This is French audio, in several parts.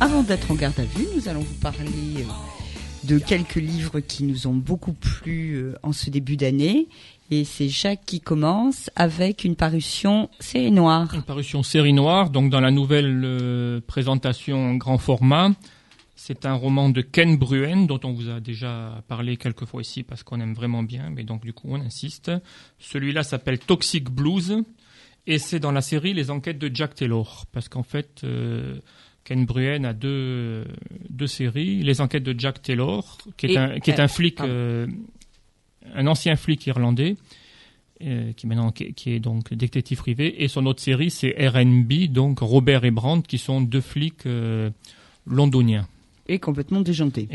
avant d'être en garde à vue, nous allons vous parler de quelques livres qui nous ont beaucoup plu en ce début d'année. Et c'est Jacques qui commence avec une parution série noire. Une parution série noire, donc dans la nouvelle présentation grand format. C'est un roman de Ken Bruen, dont on vous a déjà parlé quelques fois ici parce qu'on aime vraiment bien, mais donc du coup on insiste. Celui-là s'appelle Toxic Blues, et c'est dans la série Les Enquêtes de Jack Taylor, parce qu'en fait Ken Bruen a deux séries. Les Enquêtes de Jack Taylor, qui est un flic, un ancien flic irlandais, qui est donc détective privé, et son autre série c'est R&B, donc Robert et Brandt, qui sont deux flics londoniens. Et complètement déjanté.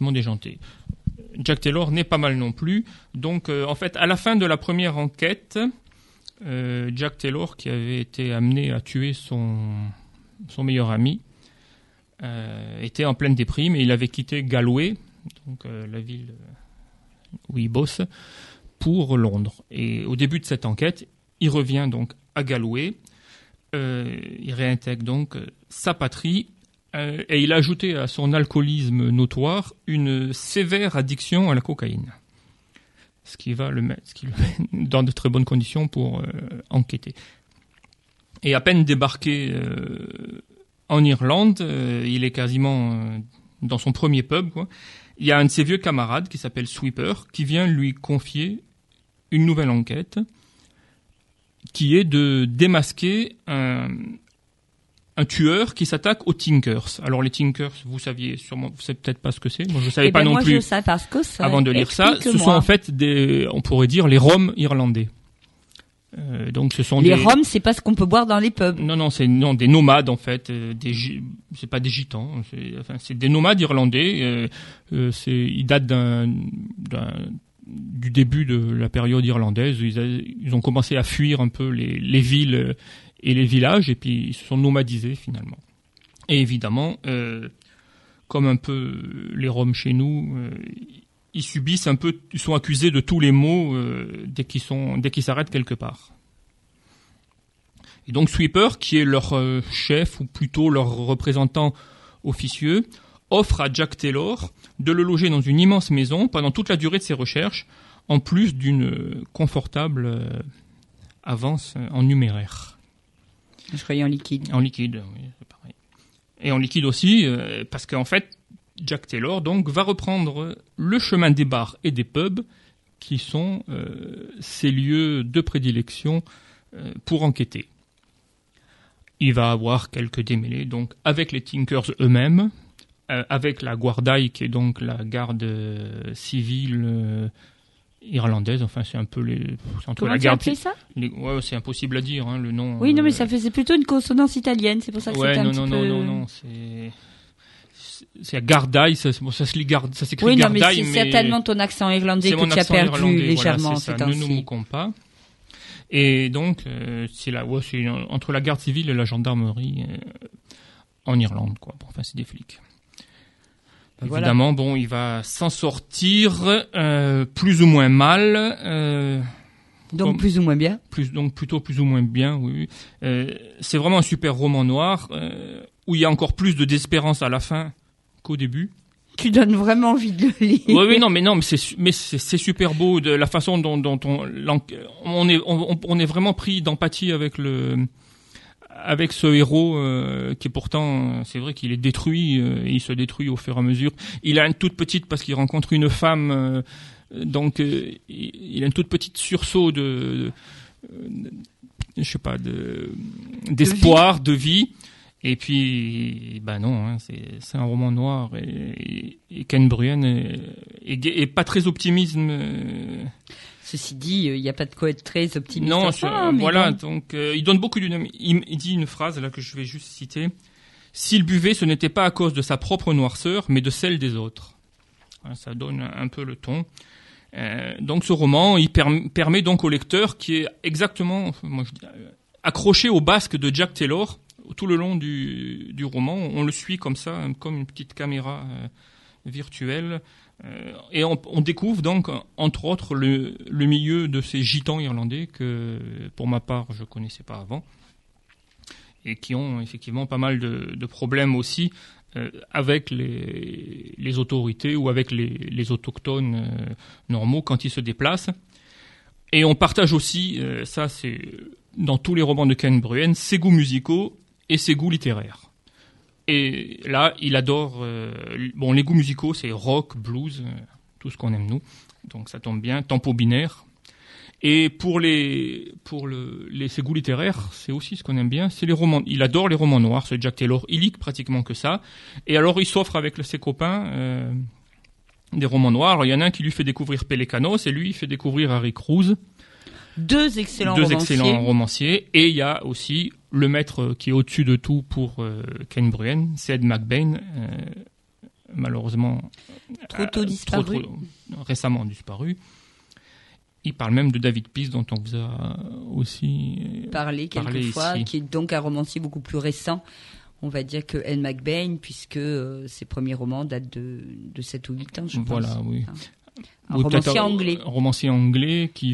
Jack Taylor n'est pas mal non plus. Donc, en fait, à la fin de la première enquête, Jack Taylor, qui avait été amené à tuer son meilleur ami, était en pleine déprime et il avait quitté Galway, donc la ville où il bosse, pour Londres. Et au début de cette enquête, il revient donc à Galway, il réintègre donc sa patrie. Et il a ajouté à son alcoolisme notoire une sévère addiction à la cocaïne. Ce qui le met dans de très bonnes conditions pour enquêter. Et à peine débarqué en Irlande, il est quasiment dans son premier pub, quoi. Il y a un de ses vieux camarades qui s'appelle Sweeper qui vient lui confier une nouvelle enquête qui est de démasquer un tueur qui s'attaque aux Tinkers. Alors les Tinkers, vous savez peut-être pas ce que c'est. Moi je savais pas non plus. Je sais parce que ça. Avant de lire ça, ce sont en fait on pourrait dire les Roms irlandais. Donc ce sont les Roms, c'est pas ce qu'on peut boire dans les pubs. Non, c'est des nomades en fait. C'est pas des gitans. C'est des nomades irlandais. Ils datent du début de la période irlandaise. Ils ont commencé à fuir un peu les villes et les villages, et puis ils se sont nomadisés finalement. Et évidemment, comme un peu les Roms chez nous, ils sont accusés de tous les maux dès qu'ils s'arrêtent quelque part. Et donc Sweeper, qui est leur chef, ou plutôt leur représentant officieux, offre à Jack Taylor de le loger dans une immense maison pendant toute la durée de ses recherches, en plus d'une confortable avance en numéraire. Je croyais en liquide. En liquide, oui, c'est pareil. Et en liquide aussi, parce qu'en fait, Jack Taylor donc va reprendre le chemin des bars et des pubs, qui sont ses lieux de prédilection pour enquêter. Il va avoir quelques démêlés donc avec les Tinkers eux-mêmes, avec la Guardail, qui est donc la garde civile irlandaise. Enfin, c'est un peu Comment la garde. Comment tu as fait ça? Ouais, c'est impossible à dire, hein, le nom. Oui, non, mais c'est plutôt une consonance italienne, c'est pour ça que c'est un petit peu. Non, c'est Gardail, ça s'écrit Gardail. Oui, non, mais c'est certainement ton accent irlandais que tu as perdu légèrement. Voilà, c'est ça. Ne nous moquons pas. Et donc, c'est entre la garde civile et la gendarmerie en Irlande, quoi. Enfin, c'est des flics. Évidemment, bon, il va s'en sortir plus ou moins mal. Donc plus ou moins bien. Donc plutôt plus ou moins bien, oui. C'est vraiment un super roman noir où il y a encore plus de désespérance à la fin qu'au début. Tu donnes vraiment envie de le lire. Oui, mais c'est super beau de la façon dont on est vraiment pris d'empathie avec ce héros qui est pourtant, c'est vrai qu'il est détruit, et il se détruit au fur et à mesure. Il a une toute petite, parce qu'il rencontre une femme, donc il a une toute petite sursaut d'espoir, de vie. Et puis, non, hein, c'est un roman noir, et Ken Bruen est pas très optimiste. Ceci dit, il n'y a pas de quoi être très optimiste. Non, voilà, bon. donc il donne beaucoup d'une. Il dit une phrase là que je vais juste citer. S'il buvait, ce n'était pas à cause de sa propre noirceur, mais de celle des autres. Voilà, ça donne un peu le ton. Donc ce roman, il permet donc au lecteur, qui est exactement, accroché au basque de Jack Taylor tout le long du roman. On le suit comme ça, comme une petite caméra virtuelle. Et on découvre donc, entre autres, le milieu de ces gitans irlandais que, pour ma part, je connaissais pas avant, et qui ont effectivement pas mal de problèmes aussi avec les autorités ou avec les autochtones normaux quand ils se déplacent. Et on partage aussi, ça c'est dans tous les romans de Ken Bruen, ses goûts musicaux et ses goûts littéraires. Et là, il adore... les goûts musicaux, c'est rock, blues, tout ce qu'on aime nous. Donc ça tombe bien, tempo binaire. Et pour ses goûts littéraires, c'est aussi ce qu'on aime bien, c'est les romans. Il adore les romans noirs, ce Jack Taylor. Il lit pratiquement que ça. Et alors, il s'offre avec ses copains des romans noirs. Alors, il y en a un qui lui fait découvrir Pelecanos et lui, il fait découvrir Harry Cruz. Deux excellents romanciers. Et il y a aussi le maître qui est au-dessus de tout pour Ken Bruen, c'est Ed McBain, malheureusement trop tôt disparu. Récemment disparu. Il parle même de David Peace, dont on vous a aussi parlé quelquefois, ici. qui est donc un romancier beaucoup plus récent, on va dire, que Ed McBain, puisque ses premiers romans datent de 7 ou 8 ans, je pense. Voilà, oui. Un romancier anglais. Un romancier anglais qui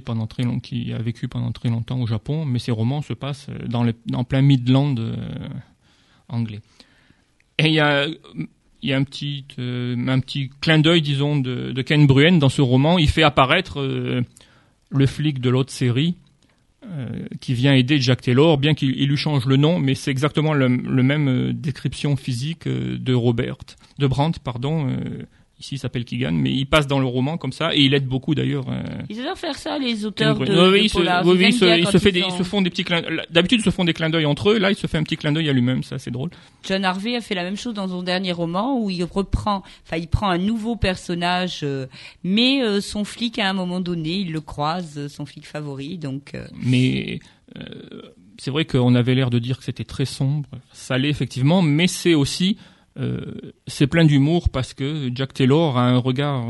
a vécu pendant très longtemps au Japon, mais ses romans se passent en plein Midland anglais. Et il y a un petit clin d'œil, disons, de Ken Bruen dans ce roman. Il fait apparaître le flic de l'autre série qui vient aider Jack Taylor, bien qu'il lui change le nom, mais c'est exactement le même description physique de Brandt. Ici, il s'appelle Keegan, mais il passe dans le roman comme ça, et il aide beaucoup d'ailleurs. Ils adorent faire ça, les auteurs de polar. Ils se font des petits clins. D'habitude, ils se font des clins d'œil entre eux. Là, il se fait un petit clin d'œil à lui-même. Ça, c'est drôle. John Harvey a fait la même chose dans son dernier roman, où il prend un nouveau personnage, mais son flic, à un moment donné, il le croise, son flic favori, donc. Mais c'est vrai qu'on avait l'air de dire que c'était très sombre. Ça l'est effectivement, mais c'est aussi c'est plein d'humour parce que Jack Taylor a un regard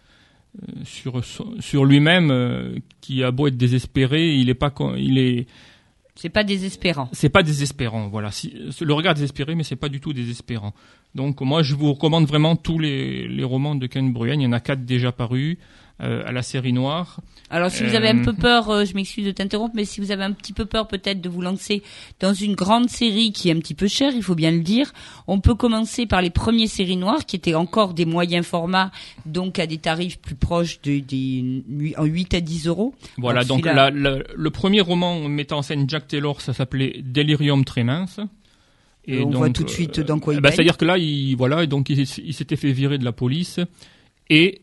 sur lui-même qui a beau être désespéré, c'est pas désespérant. C'est pas désespérant, voilà. Le regard désespéré, mais c'est pas du tout désespérant. Donc moi, je vous recommande vraiment tous les romans de Ken Bruen. Il y en a 4 déjà parus à la série noire. Alors si vous avez un peu peur, je m'excuse de t'interrompre, mais si vous avez un petit peu peur peut-être de vous lancer dans une grande série qui est un petit peu chère, il faut bien le dire, on peut commencer par les premières séries noires qui étaient encore des moyens formats, donc à des tarifs plus proches en 8 à 10 euros. Voilà, alors, donc le premier roman mettant en scène Jack Taylor, ça s'appelait Delirium Tremens. Et on voit tout de suite dans quoi il baigne. C'est-à-dire que là, il s'était fait virer de la police et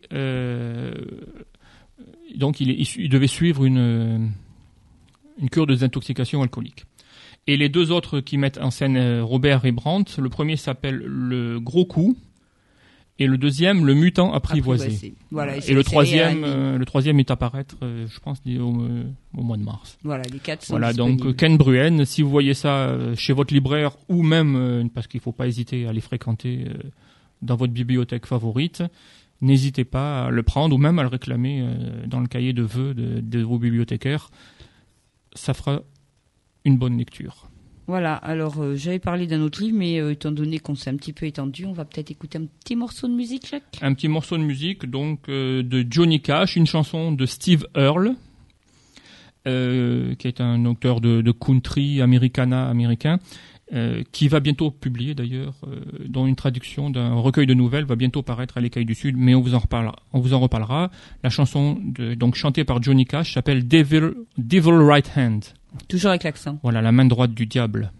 donc il devait suivre une cure de désintoxication alcoolique. Et les deux autres qui mettent en scène Robert et Brandt, le premier s'appelle Le Gros Coup et le deuxième Le Mutant Apprivoisé. Voilà, et le troisième est à apparaître, je pense, au mois de mars. Voilà, les 4 sont voilà, disponibles. donc Ken Bruen, si vous voyez ça chez votre libraire ou même, parce qu'il ne faut pas hésiter à les fréquenter dans votre bibliothèque favorite, n'hésitez pas à le prendre ou même à le réclamer dans le cahier de vœux de vos bibliothécaires. Ça fera une bonne lecture. Voilà, alors j'avais parlé d'un autre livre, mais étant donné qu'on s'est un petit peu étendu, on va peut-être écouter un petit morceau de musique, Jacques. Un petit morceau de musique, donc de Johnny Cash, une chanson de Steve Earle, qui est un auteur de country américain, qui va bientôt publier d'ailleurs, dont une traduction d'un recueil de nouvelles va bientôt paraître à l'Écaille du Sud, mais on vous en reparlera. La chanson donc chantée par Johnny Cash s'appelle Devil Right Hand. Toujours avec l'accent. Voilà, la main droite du diable.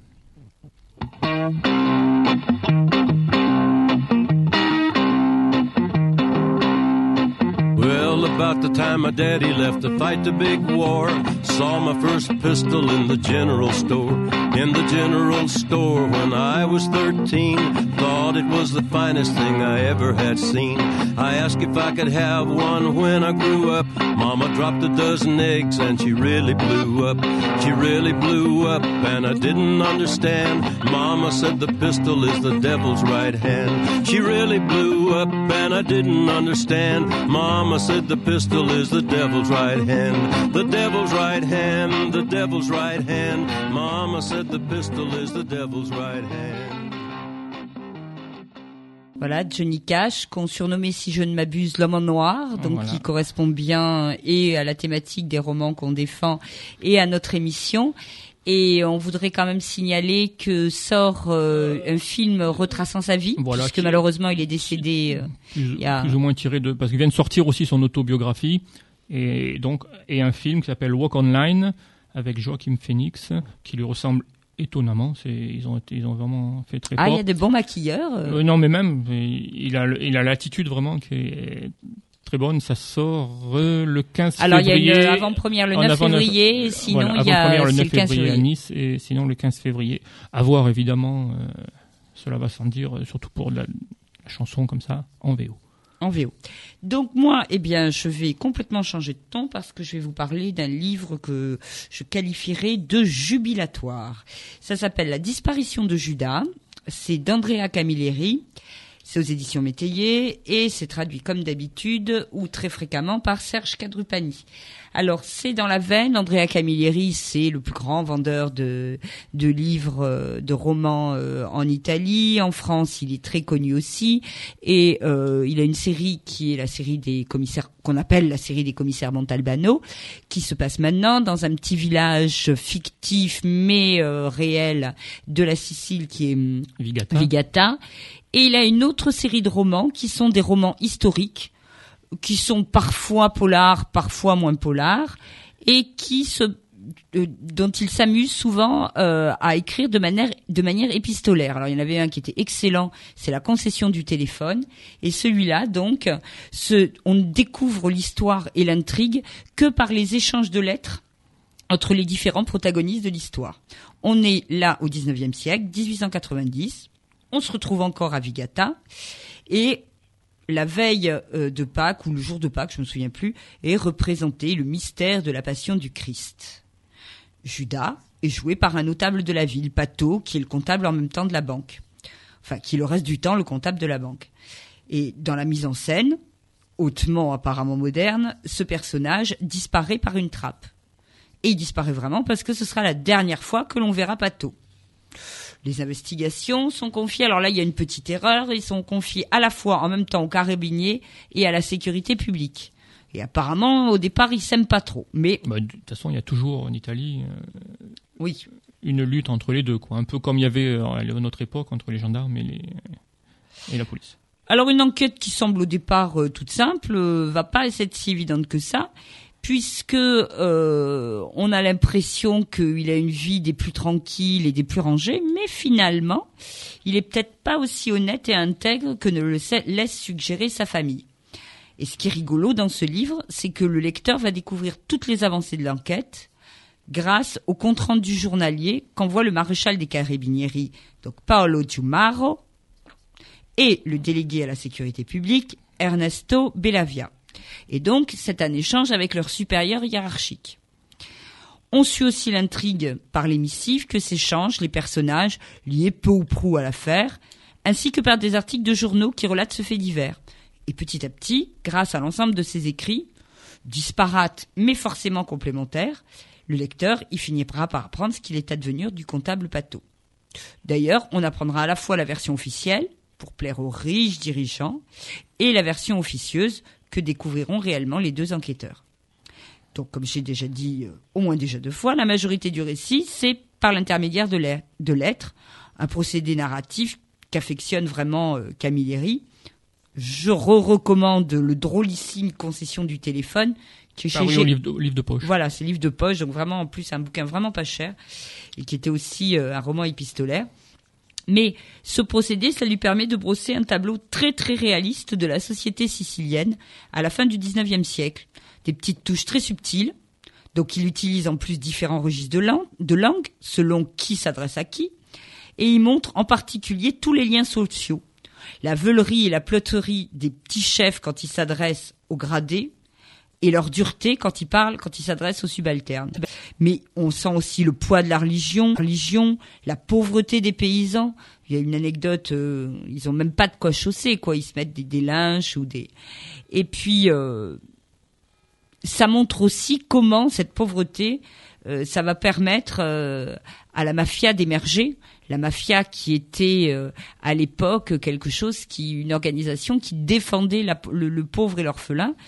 Well, about the time my daddy left to fight the big war, saw my first pistol in the general store. In the general store when I was 13, thought it was the finest thing I ever had seen. I asked if I could have one when I grew up. Mama dropped a dozen eggs and she really blew up. She really blew up and I didn't understand. Mama said the pistol is the devil's right hand. She really blew up and I didn't understand. Mama said the pistol is the devil's right hand. The devil's right hand, the devil's right hand. Mama said the pistol is the devil's right hand. Voilà, Johnny Cash, qu'on surnommait, si je ne m'abuse, l'homme en noir, donc voilà. Qui correspond bien et à la thématique des romans qu'on défend et à notre émission. Et on voudrait quand même signaler que sort un film retraçant sa vie, voilà, puisque malheureusement il est décédé. Plus ou moins tiré de, parce qu'il vient de sortir aussi son autobiographie, et un film qui s'appelle Walk Online avec Joaquin Phoenix, qui lui ressemble étonnamment. Ils ont vraiment fait très fort. Il y a de bons maquilleurs. Non, mais même il a l'attitude vraiment qui est très bonne. Ça sort le 15 février. Alors, il y a une avant-première le 9 février, et sinon voilà, il y a le 9 le 15 février à février. Nice, et sinon le 15 février. À voir, évidemment, cela va sans dire, surtout pour la chanson comme ça, en VO. En VO. Donc moi, je vais complètement changer de ton parce que je vais vous parler d'un livre que je qualifierais de jubilatoire. Ça s'appelle La disparition de Judas. C'est d'Andrea Camilleri. C'est aux éditions Métayer et c'est traduit comme d'habitude ou très fréquemment par Serge Cadrupani. Alors c'est dans la veine, Andrea Camilleri, c'est le plus grand vendeur de livres, de romans en Italie. En France, il est très connu aussi et il a une série qui est la série des commissaires, qu'on appelle la série des commissaires Montalbano, qui se passe maintenant dans un petit village fictif mais réel de la Sicile qui est Vigata. Et il a une autre série de romans qui sont des romans historiques, qui sont parfois polars, parfois moins polars, et dont il s'amuse souvent à écrire de manière épistolaire. Alors il y en avait un qui était excellent, c'est La concession du téléphone, et celui-là donc, on ne découvre l'histoire et l'intrigue que par les échanges de lettres entre les différents protagonistes de l'histoire. On est là au 19e siècle, 1890. On se retrouve encore à Vigata et la veille de Pâques ou le jour de Pâques, je me souviens plus, est représenté le mystère de la passion du Christ. Judas est joué par un notable de la ville, Pato, qui est le comptable en même temps de la banque. Enfin, qui le reste du temps le comptable de la banque. Et dans la mise en scène, hautement apparemment moderne, ce personnage disparaît par une trappe. Et il disparaît vraiment parce que ce sera la dernière fois que l'on verra Pato. Les investigations sont confiées, alors là il y a une petite erreur, ils sont confiés à la fois en même temps aux carabiniers et à la sécurité publique. Et apparemment au départ ils s'aiment pas trop. Mais de toute façon il y a toujours en Italie oui, une lutte entre les deux, quoi. Un peu comme il y avait à notre époque entre les gendarmes et la police. Alors une enquête qui semble au départ toute simple va pas être si évidente que ça. Puisque on a l'impression qu'il a une vie des plus tranquilles et des plus rangées, mais finalement, il est peut-être pas aussi honnête et intègre que ne le laisse suggérer sa famille. Et ce qui est rigolo dans ce livre, c'est que le lecteur va découvrir toutes les avancées de l'enquête grâce au compte-rendu journalier qu'envoie le maréchal des Carabinieri, donc Paolo Giumaro, et le délégué à la sécurité publique, Ernesto Bellavia. Et donc, c'est un échange avec leur supérieur hiérarchique. On suit aussi l'intrigue par les missives que s'échangent les personnages liés peu ou prou à l'affaire, ainsi que par des articles de journaux qui relatent ce fait divers. Et petit à petit, grâce à l'ensemble de ces écrits, disparates mais forcément complémentaires, le lecteur y finira par apprendre ce qu'il est advenu du comptable Pato. D'ailleurs, on apprendra à la fois la version officielle, pour plaire aux riches dirigeants, et la version officieuse, que découvriront réellement les deux enquêteurs. Donc, comme j'ai déjà dit au moins déjà 2 fois, la majorité du récit, c'est par l'intermédiaire de lettres, un procédé narratif qu'affectionne vraiment Camilleri. Je recommande le drôlissime Concession du téléphone. Au livre de poche. Voilà, c'est livre de poche, donc vraiment en plus un bouquin vraiment pas cher, et qui était aussi un roman épistolaire. Mais ce procédé, ça lui permet de brosser un tableau très très réaliste de la société sicilienne à la fin du 19e siècle. Des petites touches très subtiles. Donc il utilise en plus différents registres de langue selon qui s'adresse à qui. Et il montre en particulier tous les liens sociaux. La veulerie et la pleuterie des petits chefs quand ils s'adressent aux gradés, et leur dureté quand ils s'adressent aux subalternes. Mais on sent aussi le poids de la religion, la pauvreté des paysans. Il y a une anecdote, ils ont même pas de quoi chausser, quoi. Ils se mettent des linges ou des. Et puis ça montre aussi comment cette pauvreté, ça va permettre à la mafia d'émerger. La mafia qui était à l'époque une organisation qui défendait le pauvre et l'orphelin.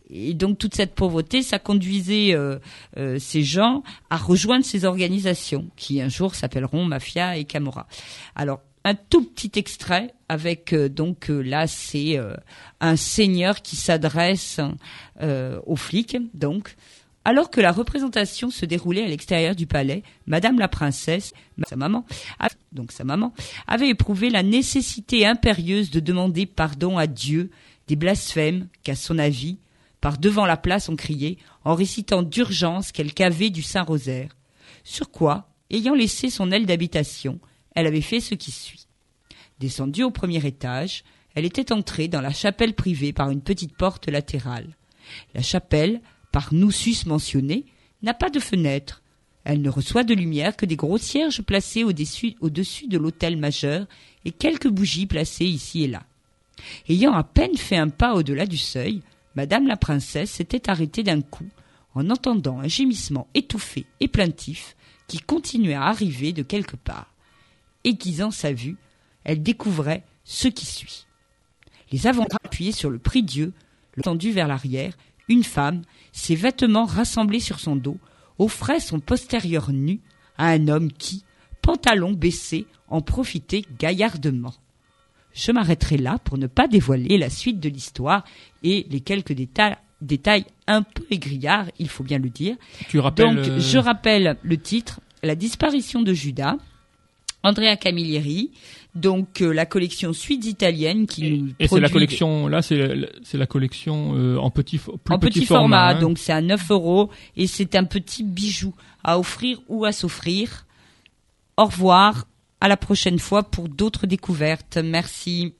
Et donc toute cette pauvreté, ça conduisait ces gens à rejoindre ces organisations qui un jour s'appelleront Mafia et Camorra. Alors un tout petit extrait avec là c'est un seigneur qui s'adresse aux flics. Donc alors que la représentation se déroulait à l'extérieur du palais, Madame la princesse, sa maman, avait éprouvé la nécessité impérieuse de demander pardon à Dieu des blasphèmes qu'à son avis, par devant la place on criait, en récitant d'urgence quelque ave du Saint-Rosaire. Sur quoi, ayant laissé son aile d'habitation, elle avait fait ce qui suit. Descendue au premier étage, elle était entrée dans la chapelle privée par une petite porte latérale. La chapelle, par nous sus mentionnée, n'a pas de fenêtre. Elle ne reçoit de lumière que des gros cierges placés au-dessus de l'autel majeur et quelques bougies placées ici et là. Ayant à peine fait un pas au-delà du seuil, Madame la princesse s'était arrêtée d'un coup en entendant un gémissement étouffé et plaintif qui continuait à arriver de quelque part. Aiguisant sa vue, elle découvrait ce qui suit. Les avant-bras appuyés sur le prie-dieu, le tendu vers l'arrière, une femme, ses vêtements rassemblés sur son dos, offrait son postérieur nu à un homme qui, pantalon baissé, en profitait gaillardement. Je m'arrêterai là pour ne pas dévoiler la suite de l'histoire et les quelques détails un peu égrillards, il faut bien le dire. Je rappelle le titre, La disparition de Judas, Andrea Camilleri, donc la collection Suites italiennes qui et c'est la collection là c'est la collection en petit format, hein. Donc c'est à 9 € et c'est un petit bijou à offrir ou à s'offrir. Au revoir, à la prochaine fois pour d'autres découvertes. Merci.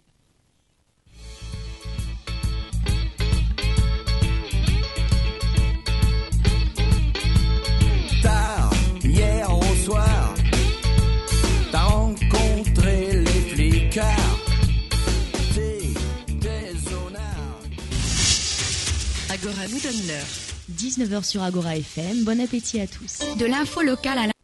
Tard, hier au soir, t'as rencontré les flicards. T'es déshonneur. Agora nous donne l'heure. 19h sur Agora FM. Bon appétit à tous. De l'info locale à